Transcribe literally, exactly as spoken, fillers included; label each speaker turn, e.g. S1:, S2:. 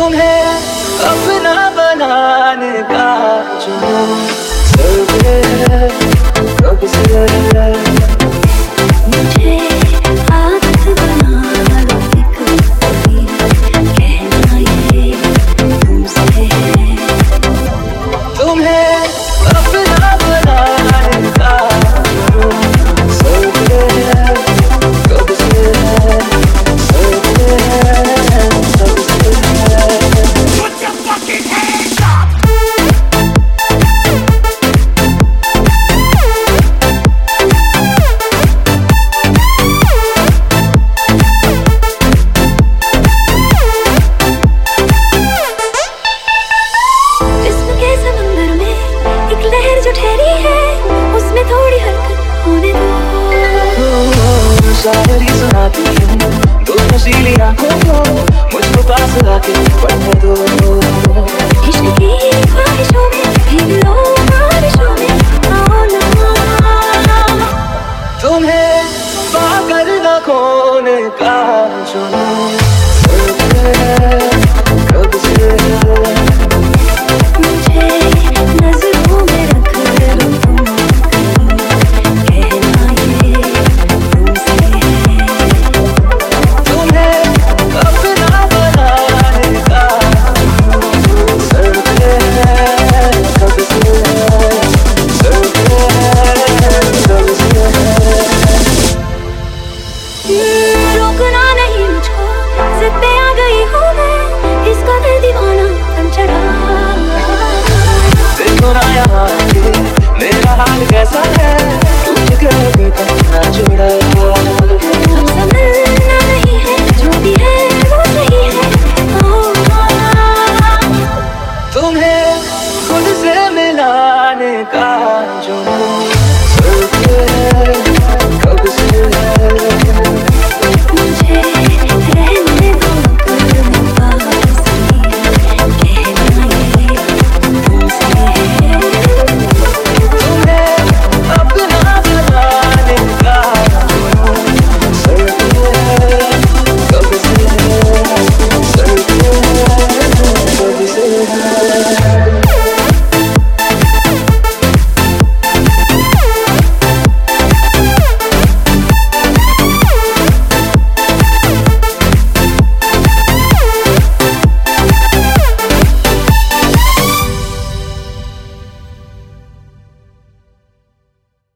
S1: तुम्हें अपना बनाने का जुनून सब है, कब से
S2: मुझे आदत बना लो एक कभी कहना ये तुमसे है।
S1: तुम्हें अपना बनाने का जुनून सब है, कब से सब है, सब से
S3: Put your fucking hands up!
S2: जिस्म के समंदर में एक लहर जो ठहरी है, उसमें थोड़ी हरकत होने दो।
S1: शायरी सुनाती हूँ दो नशीली आंखों को, मुझको पास लाके पढ़ने दो।
S2: इश्क की ख्वाहिशों में भीग लो बारिशों में, आओ ना।
S1: तुम्हें पाकर न खोने का जुनून सब है, कब से
S2: मुझे नजरों में रख लो तुम कहीं, कहना ये तुमसे है।
S1: तुम्हें अपना बनाने का जुनून सब है, कब से सब है, कब से
S2: रोकना नहीं मुझको, जिद पे आ गई हूँ मैं, इसका दिल दीवाना बन चढ़ा।
S1: देखो ना यहाँ के मेरा हाल कैसा है, तुझे कभी तक ना छोड़ा।